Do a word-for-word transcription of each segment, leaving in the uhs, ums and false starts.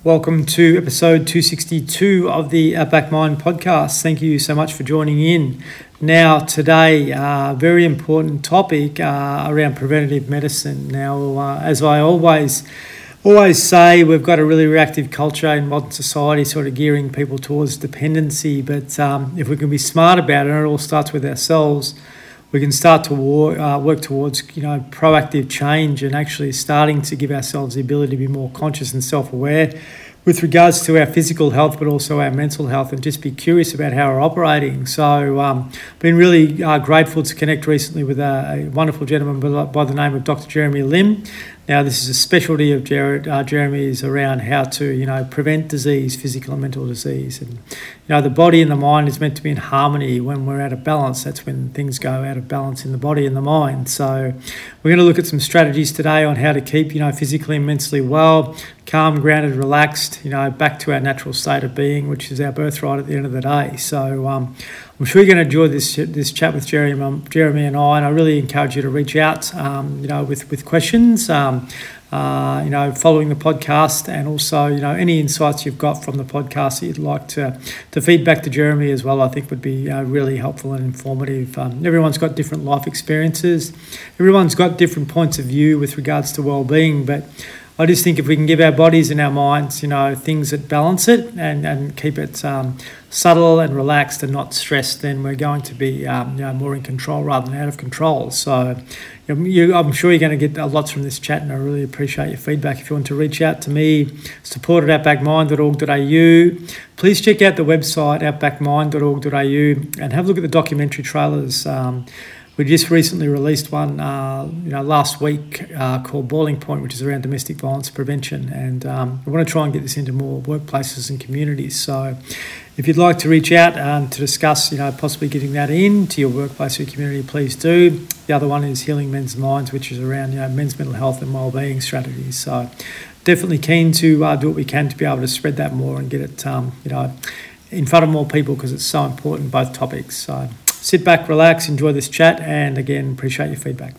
Welcome to episode two sixty-two of the Outback Mind podcast. Thank you so much for joining in. Now, today, a uh, very important topic uh, around preventative medicine. Now, uh, as I always always say, we've got a really reactive culture in modern society, sort of gearing people towards dependency. But um, if we can be smart about it, and it all starts with ourselves, we can start to war, uh, work towards, you know, proactive change and actually starting to give ourselves the ability to be more conscious and self-aware with regards to our physical health, but also our mental health, and just be curious about how we're operating. So um, been really uh, grateful to connect recently with a, a wonderful gentleman by, by the name of Doctor Jeremy Lim. Now, this is a specialty of Jared, uh, Jeremy's around how to, you know, prevent disease, physical and mental disease. And, you know, the body and the mind is meant to be in harmony. When we're out of balance, that's when things go out of balance in the body and the mind. So we're going to look at some strategies today on how to keep, you know, physically and mentally well, calm, grounded, relaxed, you know, back to our natural state of being, which is our birthright at the end of the day. So um, I'm sure you're going to enjoy this this chat with Jeremy, um, Jeremy and I, and I really encourage you to reach out, um, you know, with, with questions, um, uh, you know, following the podcast, and also, you know, any insights you've got from the podcast that you'd like to, to feed back to Jeremy as well, I think would be uh, really helpful and informative. Um, everyone's got different life experiences. Everyone's got different points of view with regards to well-being, but I just think if we can give our bodies and our minds, you know, things that balance it and, and keep it um, subtle and relaxed and not stressed, then we're going to be um, you know, more in control rather than out of control. So you know, you, I'm sure you're going to get lots from this chat, and I really appreciate your feedback. If you want to reach out to me, support at outback mind dot org dot a u. Please check out the website outback mind dot org dot a u and have a look at the documentary trailers. Um, We just recently released one, uh, you know, last week uh, called Boiling Point, which is around domestic violence prevention, and um, we want to try and get this into more workplaces and communities. So, if you'd like to reach out um, to discuss, you know, possibly getting that into your workplace or your community, please do. The other one is Healing Men's Minds, which is around, you know, men's mental health and wellbeing strategies. So, definitely keen to uh, do what we can to be able to spread that more and get it, um, you know, in front of more people, because it's so important, both topics. So. Sit back, relax, enjoy this chat, and again, appreciate your feedback.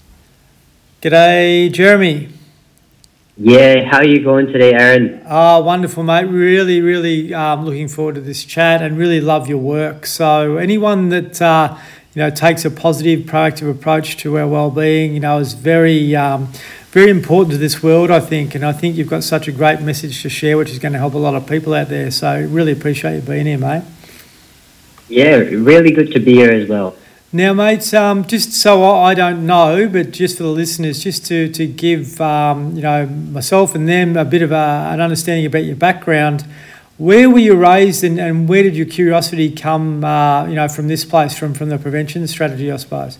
G'day, Jeremy. Yeah, how are you going today, Aaron? Oh, wonderful, mate. Really, really um, looking forward to this chat and really love your work. So anyone that, uh, you know, takes a positive, proactive approach to our well-being, you know, is very, um, very important to this world, I think. And I think you've got such a great message to share, which is going to help a lot of people out there. So really appreciate you being here, mate. Yeah, really good to be here as well. Now, mates, um, just so I don't know, but just for the listeners, just to to give um, you know, myself and them a bit of a, an understanding about your background. Where were you raised, and, and where did your curiosity come? Uh, you know, from this place, from from the prevention strategy, I suppose.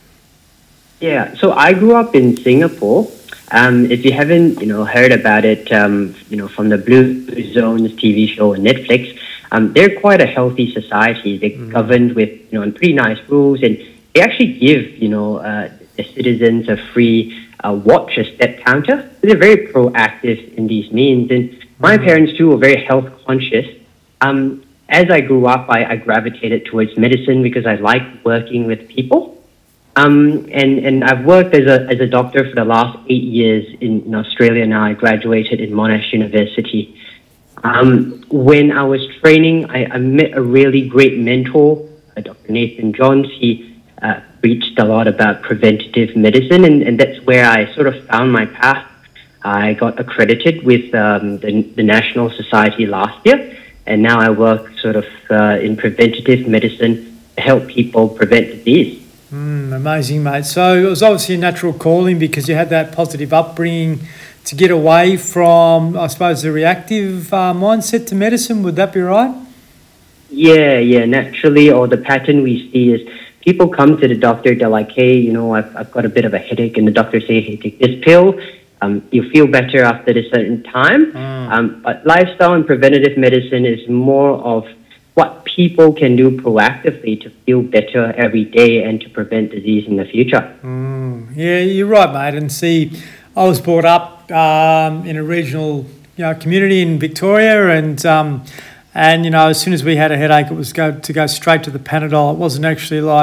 Yeah, so I grew up in Singapore. Um, if you haven't, you know, heard about it, um, you know, from the Blue Zones T V show on Netflix. Um, they're quite a healthy society. They're mm. governed with, you know, pretty nice rules, and they actually give, you know, uh, the citizens a free uh, watch, a step counter. They're very proactive in these means, and my mm. parents too were very health conscious. Um, as I grew up, I, I gravitated towards medicine because I like working with people. Um, and, and I've worked as a as a doctor for the last eight years in, in Australia now. I graduated in Monash University. Um, when I was training, I, I met a really great mentor, uh, Doctor Nathan Johns. He uh, preached a lot about preventative medicine, and, and that's where I sort of found my path. I got accredited with um, the, the National Society last year, and now I work sort of uh, in preventative medicine to help people prevent disease. Mm, amazing, mate. So it was obviously a natural calling because you had that positive upbringing to get away from, I suppose, the reactive uh, mindset to medicine. Would that be right? Yeah, yeah, naturally, or the pattern we see is people come to the doctor, they're like, hey, you know, I've, I've got a bit of a headache, and the doctor says, hey, take this pill. Um, you feel better after a certain time. Mm. Um, but lifestyle and preventative medicine is more of what people can do proactively to feel better every day and to prevent disease in the future. Mm. Yeah, you're right, mate. And see, I was brought up um, in a regional, you know, community in Victoria, and um, and you know, as soon as we had a headache, it was go to go straight to the Panadol. It wasn't actually like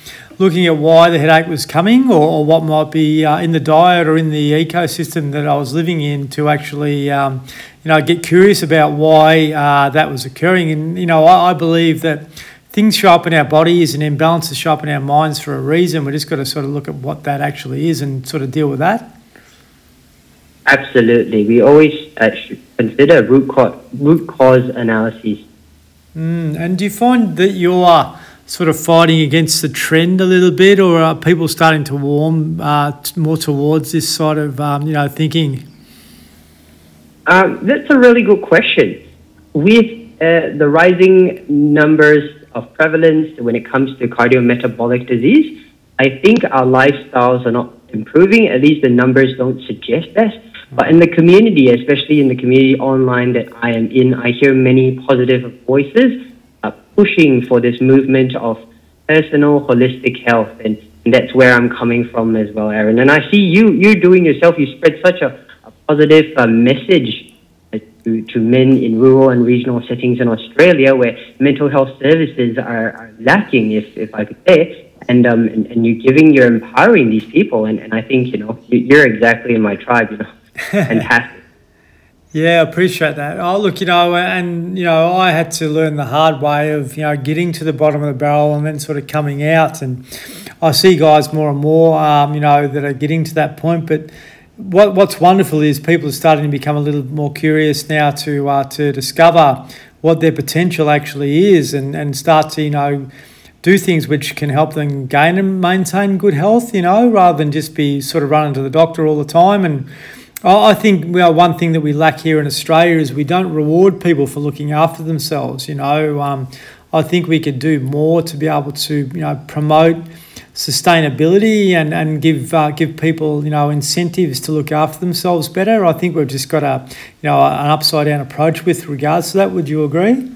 looking at why the headache was coming, or, or what might be uh, in the diet or in the ecosystem that I was living in, to actually, um, you know, get curious about why uh, that was occurring. And, you know, I, I believe that things show up in our bodies and imbalances show up in our minds for a reason. We just got to sort of look at what that actually is and sort of deal with that. Absolutely. We always uh, should consider root cause, root cause analyses. Mm, and do you find that you're sort of fighting against the trend a little bit, or are people starting to warm uh, more towards this sort of, um, you know, thinking? Um, that's a really good question. With uh, the rising numbers of prevalence when it comes to cardiometabolic disease, I think our lifestyles are not improving. At least the numbers don't suggest that. But in the community, especially in the community online that I am in, I hear many positive voices uh, pushing for this movement of personal holistic health, and, and that's where I'm coming from as well, Aaron. And I see you you're doing yourself. You spread such a, a positive uh, message to, to men in rural and regional settings in Australia, where mental health services are, are lacking, if if I could say. And um and, and you're giving, you're empowering these people, and, and I think, you know, you're exactly in my tribe, you know. Fantastic. Yeah, I appreciate that. Oh, look, you know, and, you know, I had to learn the hard way of, you know, getting to the bottom of the barrel and then sort of coming out. And I see guys more and more, um, you know, that are getting to that point. But what what's wonderful is people are starting to become a little more curious now to uh, to discover what their potential actually is, and, and start to, you know, do things which can help them gain and maintain good health, you know, rather than just be sort of running to the doctor all the time. And I think, well, one thing that we lack here in Australia is we don't reward people for looking after themselves. You know, um, I think we could do more to be able to, you know, promote sustainability and and give uh, give people, you know, incentives to look after themselves better. I think we've just got a, you know, an upside down approach with regards to that. Would you agree?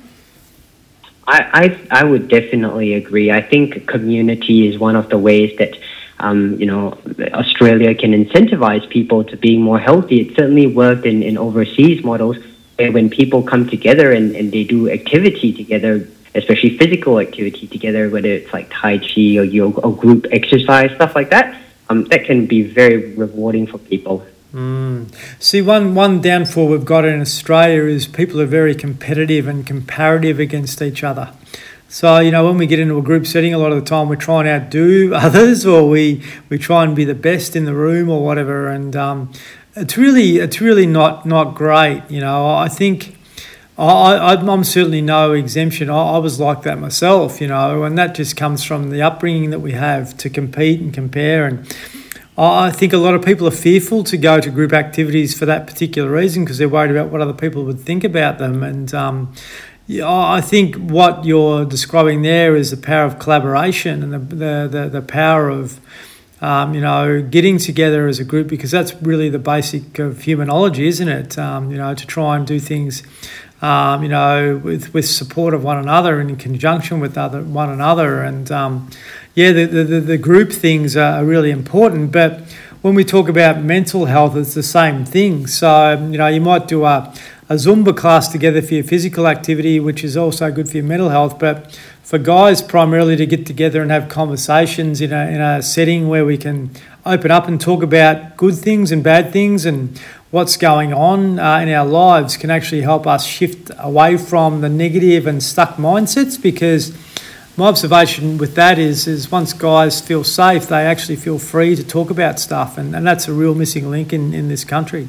I I, I would definitely agree. I think community is one of the ways that, Um, you know, Australia can incentivize people to being more healthy. It certainly worked in, in overseas models where when people come together and, and they do activity together, especially physical activity together, whether it's like Tai Chi or yoga or group exercise, stuff like that, um, that can be very rewarding for people. Mm. See, one, one downfall we've got in Australia is people are very competitive and comparative against each other. So, you know, when we get into a group setting, a lot of the time we try and outdo others, or we, we try and be the best in the room or whatever. And um, it's really it's really not, not great. You know, I think I, I, I'm certainly no exemption. I, I was like that myself, you know, and that just comes from the upbringing that we have to compete and compare. And I think a lot of people are fearful to go to group activities for that particular reason, because they're worried about what other people would think about them. And um Yeah, I think what you're describing there is the power of collaboration and the the, the, the power of, um, you know, getting together as a group, because that's really the basic of humanology, isn't it? Um, you know, to try and do things, um, you know, with, with support of one another and in conjunction with other one another. And, um, yeah, the, the, the group things are really important. But when we talk about mental health, it's the same thing. So, you know, you might do a a Zumba class together for your physical activity, which is also good for your mental health. But for guys primarily to get together and have conversations in a in a setting where we can open up and talk about good things and bad things and what's going on uh, in our lives can actually help us shift away from the negative and stuck mindsets, because my observation with that is, is once guys feel safe, they actually feel free to talk about stuff. And, and that's a real missing link in, in this country.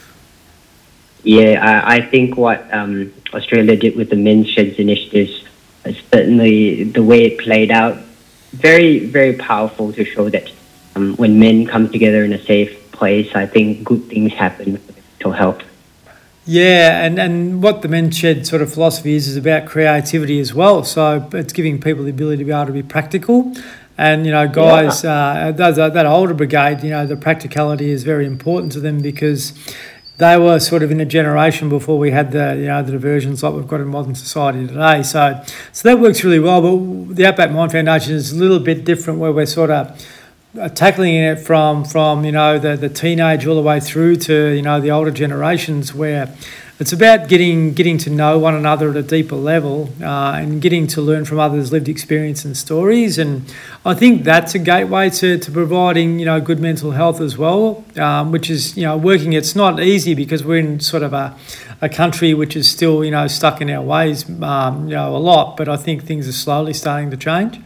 Yeah, I, I think what um, Australia did with the Men's Sheds initiatives is certainly the way it played out. Very, very powerful to show that um, when men come together in a safe place, I think good things happen for mental health. Yeah, and, and what the Men's Shed sort of philosophy is, is about creativity as well. So it's giving people the ability to be able to be practical. And, you know, guys, yeah. uh, that, that older brigade, you know, the practicality is very important to them, because they were sort of in a generation before we had the, you know, the diversions like we've got in modern society today. So so that works really well. But the Outback Mind Foundation is a little bit different, where we're sort of tackling it from, from you know, the, the teenage all the way through to, you know, the older generations, where it's about getting getting to know one another at a deeper level uh, and getting to learn from others' lived experience and stories. And I think that's a gateway to, to providing, you know, good mental health as well, um, which is, you know, working. It's not easy because we're in sort of a, a country which is still, you know, stuck in our ways, um, you know, a lot. But I think things are slowly starting to change.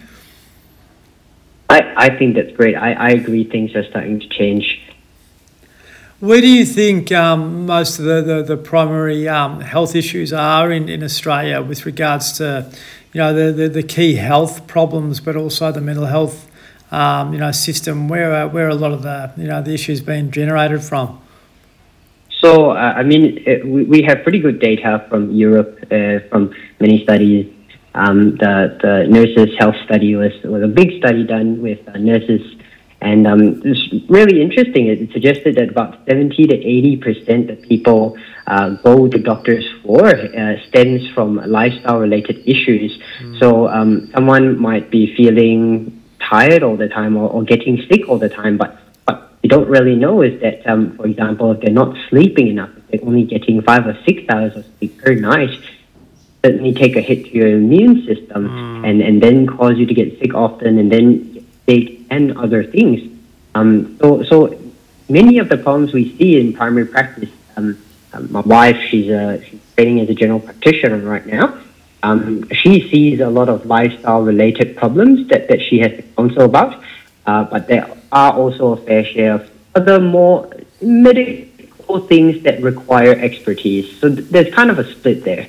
I, I think that's great. I, I agree things are starting to change. Where do you think um, most of the, the, the primary um, health issues are in, in Australia with regards to, you know, the, the, the key health problems, but also the mental health, um, you know, system? Where are, where are a lot of the, you know, the issues being generated from? So, uh, I mean, it, we, we have pretty good data from Europe, uh, from many studies. Um, the, the nurses' health study was, was a big study done with uh, nurses. And um, it's really interesting. It suggested that about seventy to eighty percent of people uh, go to doctors for uh, stems from lifestyle-related issues. Mm. So um, someone might be feeling tired all the time or, or getting sick all the time, but what you don't really know is that, um, for example, if they're not sleeping enough, if they're only getting five or six hours of sleep per night, certainly take a hit to your immune system mm. and, and then cause you to get sick often and then get sick and other things. Um, so, so many of the problems we see in primary practice, um, um, my wife, she's, a, she's training as a general practitioner right now. Um, she sees a lot of lifestyle-related problems that, that she has to counsel about, uh, but there are also a fair share of other more medical things that require expertise. So th- there's kind of a split there.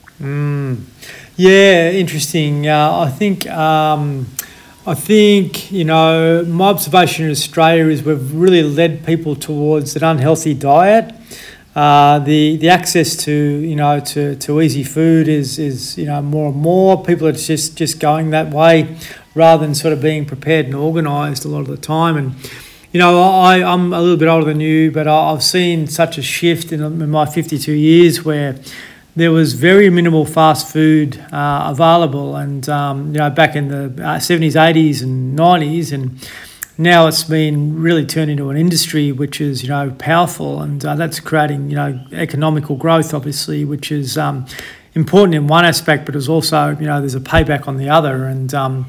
Mm. Yeah, interesting. Uh, I think... Um I think, you know, my observation in Australia is we've really led people towards an unhealthy diet. Uh, the the access to, you know, to, to easy food is, is, you know, more and more. People are just, just going that way rather than sort of being prepared and organised a lot of the time. And, you know, I, I'm a little bit older than you, but I've seen such a shift in, in my fifty-two years where there was very minimal fast food uh, available, and um, you know, back in the uh, seventies, eighties, and nineties, and now it's been really turned into an industry which is, you know, powerful, and uh, that's creating, you know, economical growth, obviously, which is um, important in one aspect, but it's also, you know, there's a payback on the other, and um,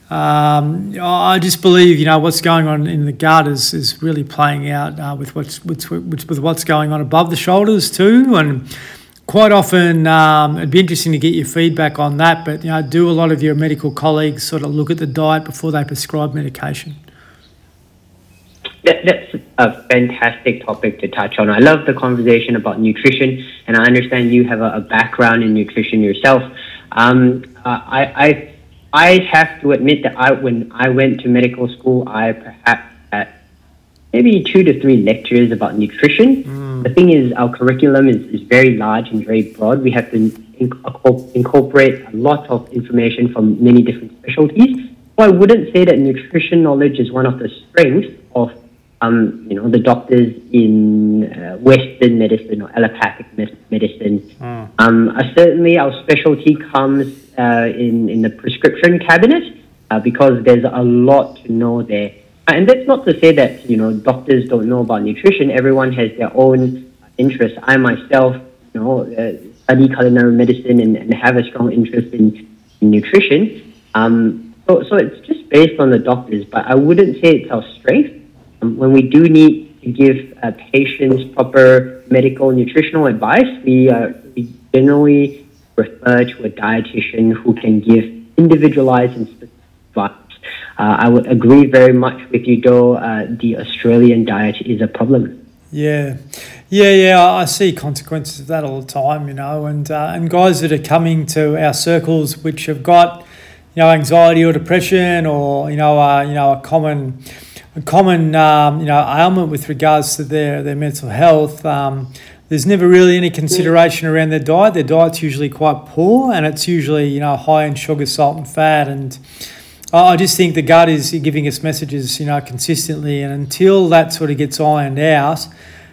um, I just believe, you know, what's going on in the gut is is really playing out uh, with what's with, with what's going on above the shoulders too, and quite often, um, it'd be interesting to get your feedback on that, but, you know, do a lot of your medical colleagues sort of look at the diet before they prescribe medication? That, that's a fantastic topic to touch on. I love the conversation about nutrition, and I understand you have a, a background in nutrition yourself. Um, uh, I, I, I have to admit that I, when I went to medical school, I perhaps had maybe two to three lectures about nutrition. Mm. The thing is, our curriculum is, is very large and very broad. We have to inc- incorporate a lot of information from many different specialties. So I wouldn't say that nutrition knowledge is one of the strengths of, um, you know, the doctors in uh, Western medicine or allopathic medicine. Mm. Um, uh, certainly, our specialty comes uh, in in the prescription cabinet uh, because there's a lot to know there. And that's not to say that, you know, doctors don't know about nutrition. Everyone has their own interests. I myself, you know, uh, study culinary medicine and, and have a strong interest in, in nutrition. Um, so, so it's just based on the doctors, but I wouldn't say it's our strength. Um, when we do need to give uh, patients proper medical nutritional advice, we, uh, we generally refer to a dietitian who can give individualized and specific advice. Uh, I would agree very much with you, though. Uh, the Australian diet is a problem. Yeah, yeah, yeah. I see consequences of that all the time, you know, and uh, and guys that are coming to our circles which have got, you know, anxiety or depression, or you know, uh, you know, a common, a common, um, you know, ailment with regards to their their mental health. Um, there's never really any consideration around their diet. Their diet's usually quite poor, and it's usually, you know, high in sugar, salt, and fat, and I just think the gut is giving us messages, you know, consistently, and until that sort of gets ironed out,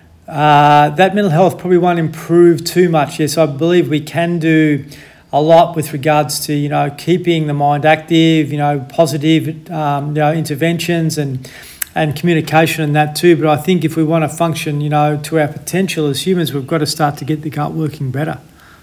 uh, that mental health probably won't improve too much. Yes, I believe we can do a lot with regards to, you know, keeping the mind active, you know, positive, um, you know, interventions, and and communication and that too. But I think if we want to function, you know, to our potential as humans, we've got to start to get the gut working better.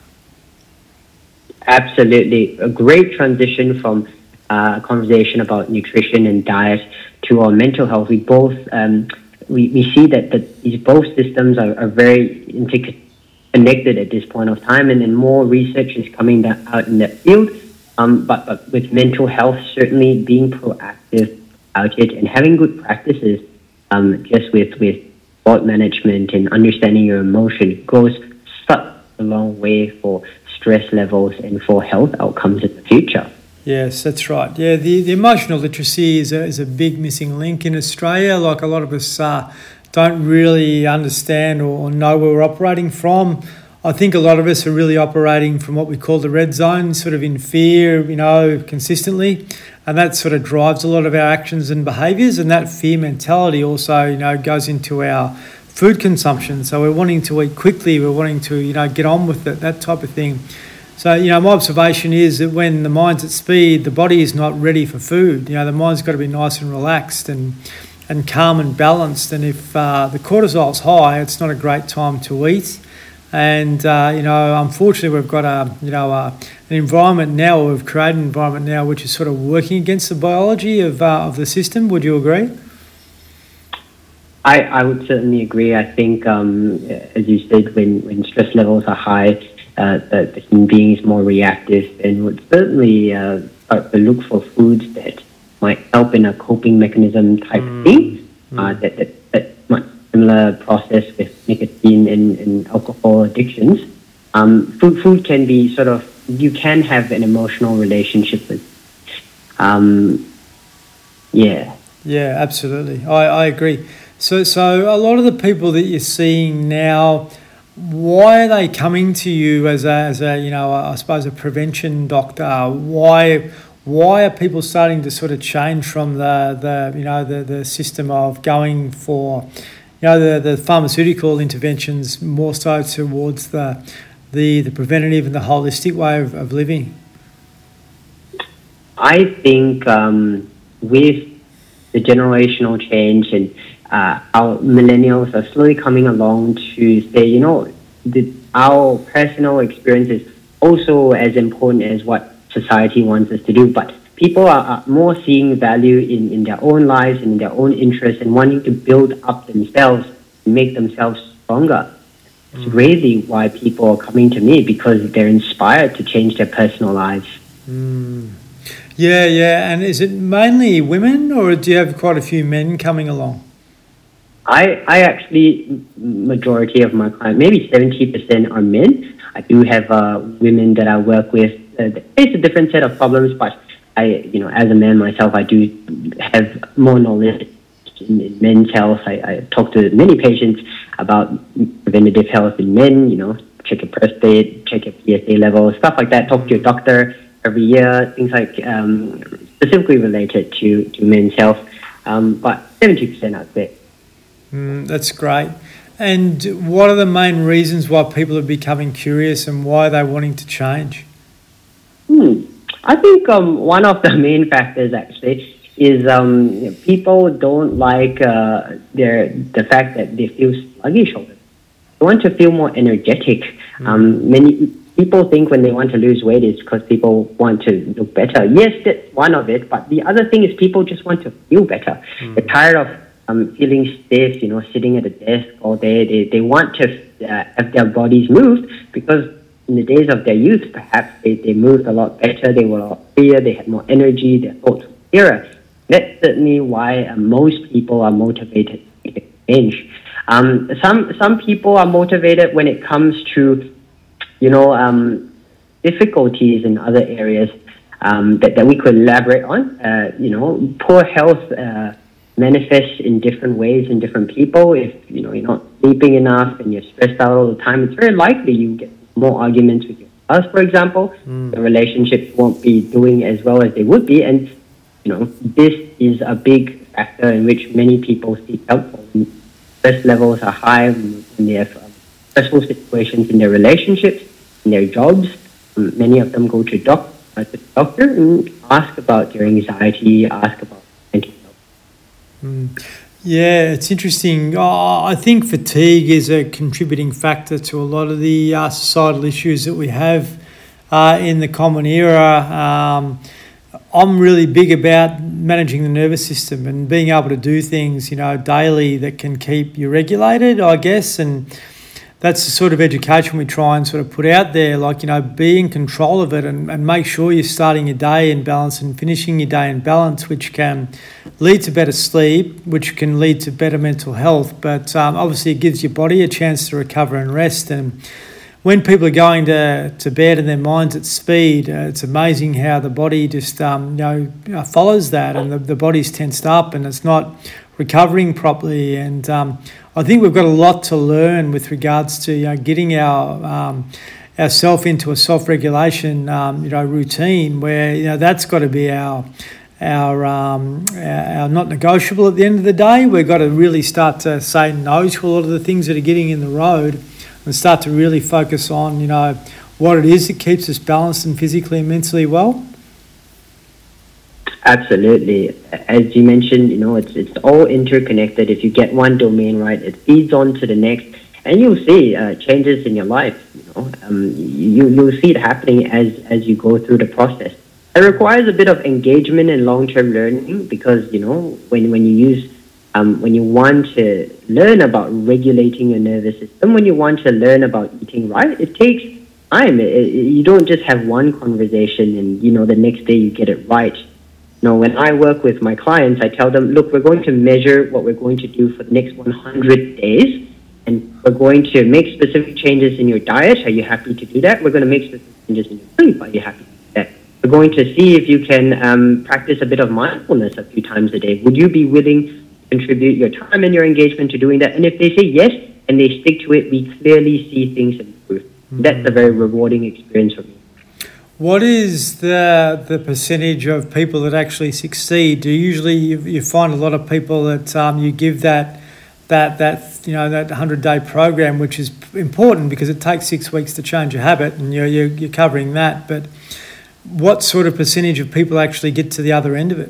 Absolutely. A great transition from uh, a conversation about nutrition and diet to our mental health. We both, um, we, we see that, that these both systems are, are very interconnected at this point of time, and then more research is coming out in that field. Um, but, but with mental health, certainly being proactive about it and having good practices, um, just with, with thought management and understanding your emotion goes such a long way for stress levels and for health outcomes in the future. Yes, that's right. Yeah, the, the emotional literacy is a, is a big missing link in Australia. Like, a lot of us uh, don't really understand or, or know where we're operating from. I think a lot of us are really operating from what we call the red zone, sort of in fear, you know, consistently. And that sort of drives a lot of our actions and behaviours. And that fear mentality also, you know, goes into our food consumption. So we're wanting to eat quickly, we're wanting to, you know, get on with it, that type of thing. So, you know, my observation is that when the mind's at speed, the body is not ready for food. You know, the mind's got to be nice and relaxed and, and calm and balanced. And if uh, the cortisol's high, it's not a great time to eat. And, uh, you know, unfortunately, we've got a, you know, a, an environment now, or we've created an environment now which is sort of working against the biology of uh, of the system. Would you agree? I, I would certainly agree. I think, um, as you said, when, when stress levels are high, uh, the, the human being is more reactive and would certainly uh, start to look for foods that might help in a coping mechanism type mm. thing. Mm. Uh, that, that, that might similar process with nicotine and, and alcohol addictions. Um, food, food can be sort of, you can have an emotional relationship with. Um, yeah. Yeah, absolutely. I, I agree. So, so a lot of the people that you're seeing now, why are they coming to you as a, as a, you know, I suppose a prevention doctor? Why, why are people starting to sort of change from the, the, you know, the, the system of going for, you know, the, the pharmaceutical interventions more so towards the, the, the preventative and the holistic way of, of living? I think um, with the generational change and uh, our millennials are slowly coming along to say, you know, the, our personal experience is also as important as what society wants us to do. But people are, are more seeing value in, in their own lives and in their own interests and wanting to build up themselves and make themselves stronger. It's really why people are coming to me, because they're inspired to change their personal lives. Mm. Yeah, yeah. And is it mainly women, or do you have quite a few men coming along? I, I actually, majority of my clients, maybe seventy percent are men. I do have uh, women that I work with. Uh, that face a different set of problems, but I, you know, as a man myself, I do have more knowledge in, in men's health. I, I talk to many patients about preventative health in men, you know, check your prostate, check your P S A levels, stuff like that. Talk to your doctor every year, things like um, specifically related to, to men's health. Um, but seventy percent I'd say. Mm, that's great. And what are the main reasons why people are becoming curious and why they're wanting to change? Hmm. I think um, one of the main factors actually is um, you know, people don't like uh, their the fact that they feel sluggish all the time. They want to feel more energetic. Mm. Um, many people think when they want to lose weight is because people want to look better. Yes, that's one of it, but the other thing is people just want to feel better. Mm. They're tired of um, feeling stiff, you know, sitting at a desk all day. They, they want to uh, have their bodies moved, because in the days of their youth, perhaps they, they moved a lot better, they were a lot freer, they had more energy, their thoughts were clearer. That's certainly why uh, most people are motivated to change. Um, some some people are motivated when it comes to, you know, um, difficulties in other areas um, that, that we could elaborate on. Uh, you know, poor health uh, manifests in different ways in different people. If, you know, you're not sleeping enough and you're stressed out all the time, it's very likely you get more arguments with your spouse, for example. Mm. The relationships won't be doing as well as they would be. And, you know, this is a big factor in which many people seek help for. When stress levels are high, when they have um, stressful situations in their relationships, in their jobs. Um, many of them go to, doc- uh, to the doctor and ask about their anxiety, ask about mental health. Mm. Yeah, it's interesting. Oh, I think fatigue is a contributing factor to a lot of the uh, societal issues that we have uh, in the common era. Um, I'm really big about managing the nervous system and being able to do things, you know, daily that can keep you regulated, I guess. And that's the sort of education we try and sort of put out there, like, you know, be in control of it and, and make sure you're starting your day in balance and finishing your day in balance, which can lead to better sleep, which can lead to better mental health. But um, obviously it gives your body a chance to recover and rest. And when people are going to, to bed and their mind's at speed, uh, it's amazing how the body just um, you know follows that, and the, the body's tensed up and it's not recovering properly. And um, I think we've got a lot to learn with regards to you know getting our um, ourself into a self-regulation um, you know routine where you know that's got to be our our, um, our our not negotiable at the end of the day. We've got to really start to say no to a lot of the things that are getting in the road, and start to really focus on, you know, what it is that keeps us balanced and physically and mentally well. Absolutely. As you mentioned, you know, it's it's all interconnected. If you get one domain right, it feeds on to the next, and you'll see uh, changes in your life. You know, um, you you'll see it happening as as you go through the process. It requires a bit of engagement and long-term learning because, you know, when when you use Um, when you want to learn about regulating your nervous system, when you want to learn about eating right, it takes time. It, it, you don't just have one conversation and, you know, the next day you get it right. You know, when I work with my clients, I tell them, look, we're going to measure what we're going to do for the next one hundred days, and we're going to make specific changes in your diet. Are you happy to do that? We're going to make specific changes in your sleep. Are you happy to do that? We're going to see if you can um, practice a bit of mindfulness a few times a day. Would you be willing contribute your time and your engagement to doing that? And if they say yes and they stick to it, we clearly see things improve. Mm-hmm. That's a very rewarding experience for me. What is the the percentage of people that actually succeed? Do you usually you, you find a lot of people that um, you give that that that you know that hundred day program, which is important because it takes six weeks to change a habit, and you're you're, you're covering that. But what sort of percentage of people actually get to the other end of it?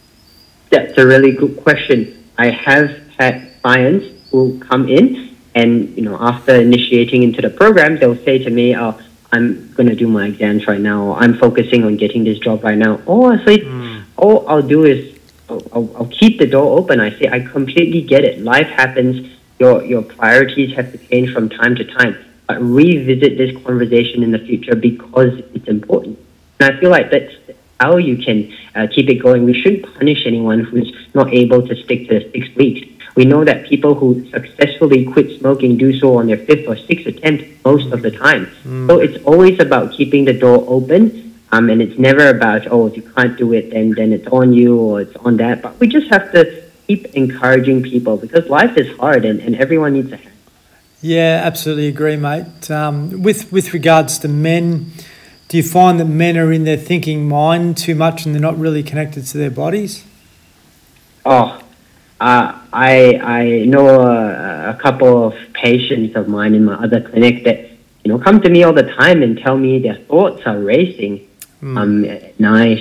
That's a really good question. I have had clients who come in and, you know, after initiating into the program, they'll say to me, oh, I'm going to do my exams right now, or I'm focusing on getting this job right now. Or I say, mm. all I'll do is I'll, I'll, I'll keep the door open. I say, I completely get it. Life happens. Your, your priorities have to change from time to time. But revisit this conversation in the future because it's important. And I feel like that's how you can uh, keep it going. We shouldn't punish anyone who's not able to stick to six weeks. We know that people who successfully quit smoking do so on their fifth or sixth attempt most of the time. Mm. So it's always about keeping the door open, um, and it's never about, oh, if you can't do it, then then it's on you or it's on that. But we just have to keep encouraging people because life is hard and, and everyone needs a hand. Yeah, absolutely agree, mate. Um, with with regards to men, do you find that men are in their thinking mind too much and they're not really connected to their bodies? Oh, uh, I I know a, a couple of patients of mine in my other clinic that, you know, come to me all the time and tell me their thoughts are racing mm. um, at night.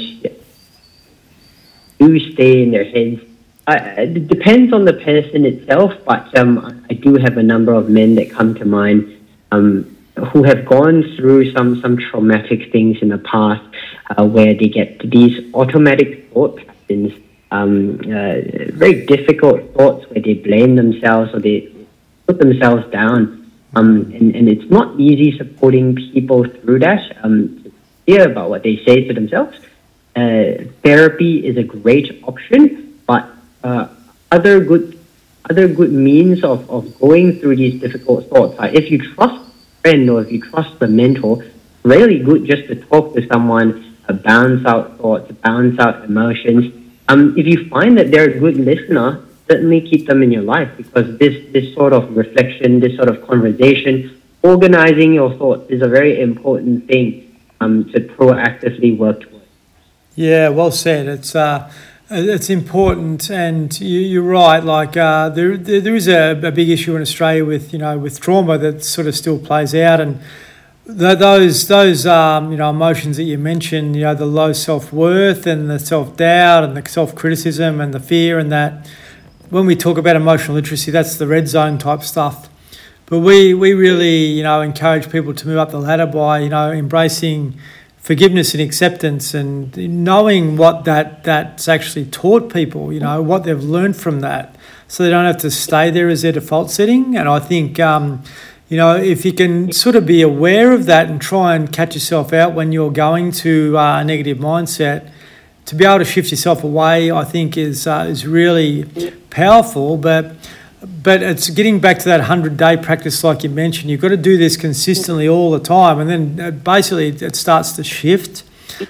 Do stay in their heads. Uh, it depends on the person itself, but um, I do have a number of men that come to mind um, who have gone through some, some traumatic things in the past uh, where they get these automatic thought patterns, um, uh, very difficult thoughts where they blame themselves or they put themselves down. Um, and, and it's not easy supporting people through that, um, to hear about what they say to themselves. Uh, therapy is a great option, but uh, other good other good means of, of going through these difficult thoughts are if you trust friend or if you trust the mentor, really good just to talk to someone, uh, bounce out thoughts, bounce out emotions. Um, if you find that they're a good listener, certainly keep them in your life because this, this sort of reflection, this sort of conversation, organizing your thoughts is a very important thing um, to proactively work towards. Yeah, well said. It's uh, it's important, and you, you're right. Like uh, there, there, there is a, a big issue in Australia with you know with trauma that sort of still plays out, and th- those those um, you know emotions that you mentioned, you know, the low self worth and the self doubt and the self criticism and the fear and that. when we talk about emotional literacy, that's the red zone type stuff. But we, we really, you know, encourage people to move up the ladder by, you know, embracing forgiveness and acceptance and knowing what that that's actually taught people, you know, what they've learned from that, so they don't have to stay there as their default setting. And I think, um, you know, if you can sort of be aware of that and try and catch yourself out when you're going to uh, a negative mindset, to be able to shift yourself away, I think is uh, is really powerful. But But it's getting back to that hundred-day practice like you mentioned. You've got to do this consistently all the time, and then basically it starts to shift.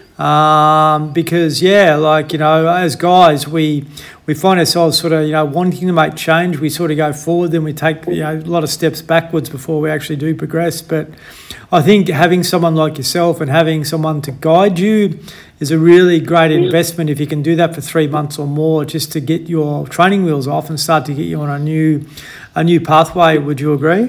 Um, because, yeah, like, you know, as guys, we we find ourselves sort of, you know, wanting to make change. We sort of go forward, then we take, you know, a lot of steps backwards before we actually do progress. But I think having someone like yourself and having someone to guide you is a really great investment if you can do that for three months or more, just to get your training wheels off and start to get you on a new a new pathway. Would you agree?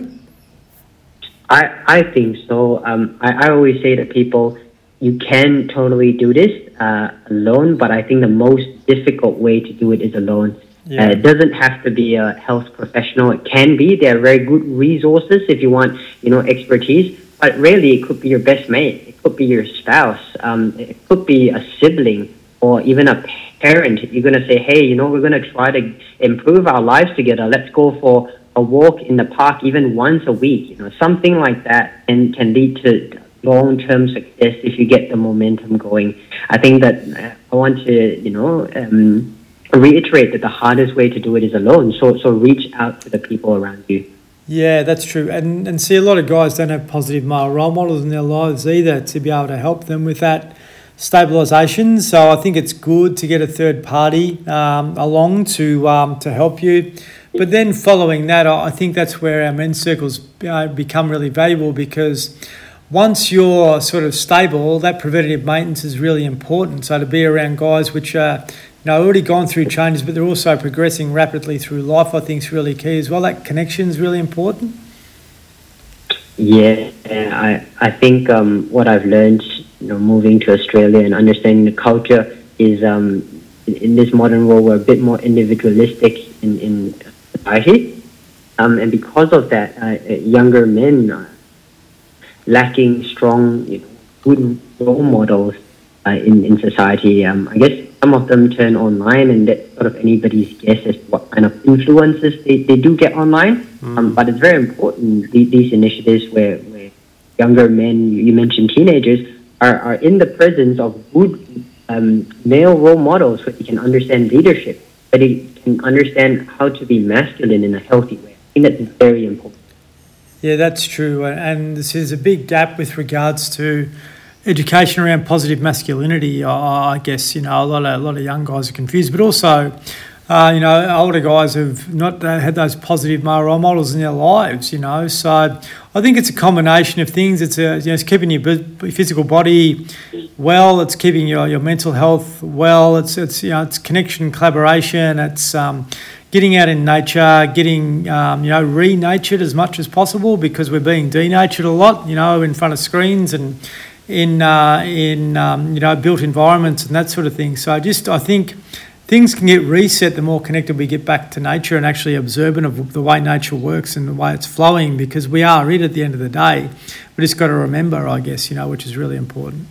I, I think so. Um, I, I always say to people, you can totally do this uh, alone, but I think the most difficult way to do it is alone. Yeah. Uh, it doesn't have to be a health professional. It can be. There are very good resources if you want, you know, expertise. But really, it could be your best mate. It could be your spouse. Um, it could be a sibling or even a parent. You're going to say, hey, you know, we're going to try to improve our lives together. Let's go for a walk in the park even once a week. You know, something like that can, can lead to long-term success if you get the momentum going. I think that uh, I want to, you know, um, reiterate that the hardest way to do it is alone. So, so reach out to the people around you. Yeah, that's true. And and see, a lot of guys don't have positive male role models in their lives either to be able to help them with that stabilisation. So I think it's good to get a third party um, along to um, to help you. But then following that, I think that's where our men's circles uh, become really valuable, because once you're sort of stable, that preventative maintenance is really important. So to be around guys which are, you know, already gone through changes, but they're also progressing rapidly through life, I think is really key as well. That connection is really important. Yeah, I I think um, what I've learned, you know, moving to Australia and understanding the culture is um, in, in this modern world we're a bit more individualistic in, in society, um, and because of that, uh, younger men are lacking strong, you know, good role models uh, in in society. Um, I guess some of them turn online, and that's sort of anybody's guess as to what kind of influences they, they do get online. Mm. Um, but it's very important, the, these initiatives where, where younger men, you mentioned teenagers, are, are in the presence of good um, male role models where they can understand leadership, where they can understand how to be masculine in a healthy way. I think that's very important. Yeah, that's true. And this is a big gap with regards to education around positive masculinity. I guess, you know, a lot of a lot of young guys are confused, but also, uh, you know, older guys have not had those positive male role models in their lives. You know, so I think it's a combination of things. It's a, you know, it's keeping your physical body well. It's keeping your, your mental health well. It's it's you know, it's connection, collaboration. It's um, getting out in nature, getting um, you know, re-natured as much as possible, because we're being denatured a lot. You know, in front of screens and in uh, in um, you know, built environments and that sort of thing. So I just I think things can get reset the more connected we get back to nature and actually observant of the way nature works and the way it's flowing, because we are it at the end of the day. We just got to remember, I guess, you know, which is really important.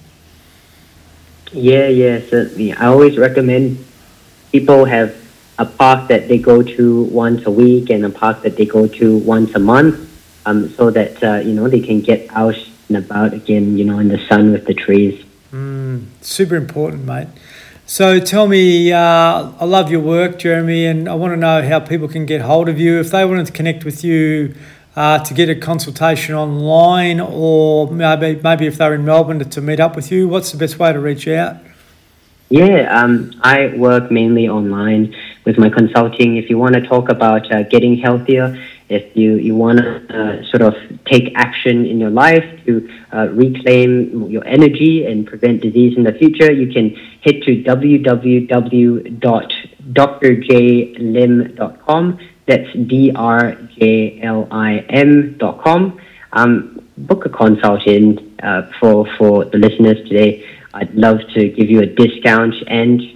Yeah, yeah, certainly. I always recommend people have a park that they go to once a week and a park that they go to once a month, um, so that uh, you know, they can get out and about again, you know, in the sun with the trees. Mm, super important, mate. So tell me, uh, I love your work, Jeremy, and I want to know how people can get hold of you. If they wanted to connect with you uh, to get a consultation online, or maybe maybe if they're in Melbourne to, to meet up with you, what's the best way to reach out? Yeah, um, I work mainly online with my consulting. If you want to talk about uh, getting healthier, if you, you want to uh, sort of take action in your life to uh, reclaim your energy and prevent disease in the future, you can head to w w w dot d r j lim dot com. That's D R J L I M dot com. Um, book a consult in uh, for, for the listeners today. I'd love to give you a discount and to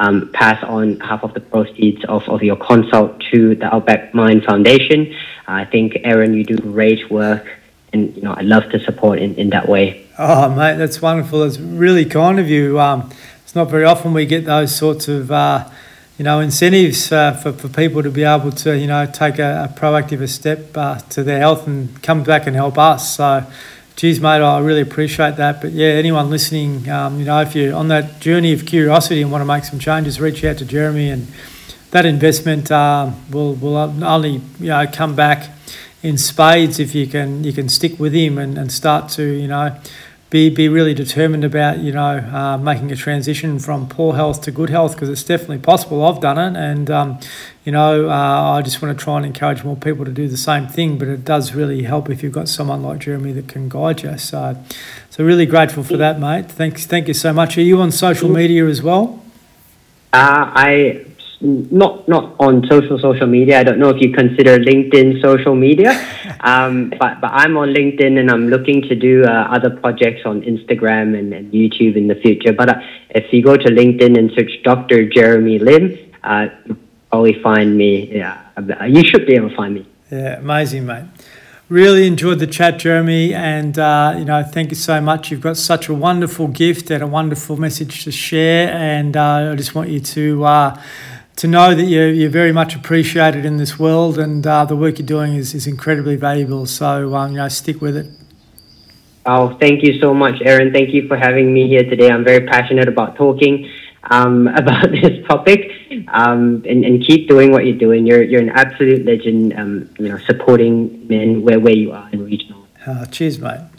um, pass on half of the proceeds of, of your consult to the Outback Mind Foundation. I think, Aaron, you do great work, and you know I'd love to support in, in that way. Oh, mate, that's wonderful. It's really kind of you. Um, it's not very often we get those sorts of, uh, you know, incentives uh, for, for people to be able to, you know, take a, a proactive step uh, to their health and come back and help us. So, geez, mate, I really appreciate that. But, yeah, anyone listening, um, you know, if you're on that journey of curiosity and want to make some changes, reach out to Jeremy, and that investment uh, will, will only, you know, come back in spades if you can you can stick with him and, and start to, you know, be be really determined about, you know, uh, making a transition from poor health to good health, because it's definitely possible. I've done it, and, um, you know, uh, I just want to try and encourage more people to do the same thing, but it does really help if you've got someone like Jeremy that can guide you. So, so really grateful for that, mate. Thanks, thank you so much. Are you on social media as well? Uh, I... Not not on social social media. I don't know if you consider LinkedIn social media, um, but but I'm on LinkedIn, and I'm looking to do uh, other projects on Instagram and, and YouTube in the future. But uh, if you go to LinkedIn and search Doctor Jeremy Lim, uh, you'll probably find me. Yeah, you should be able to find me. Yeah, amazing, mate. Really enjoyed the chat, Jeremy, and uh, you know, thank you so much. You've got such a wonderful gift and a wonderful message to share, and uh, I just want you to. Uh, to know that you're, you're very much appreciated in this world, and uh, the work you're doing is, is incredibly valuable. So, um, you know, stick with it. Oh, thank you so much, Aaron. Thank you for having me here today. I'm very passionate about talking um, about this topic, um, and, and keep doing what you're doing. You're you're an absolute legend, um, you know, supporting men where, where you are in regional. Uh, cheers, mate.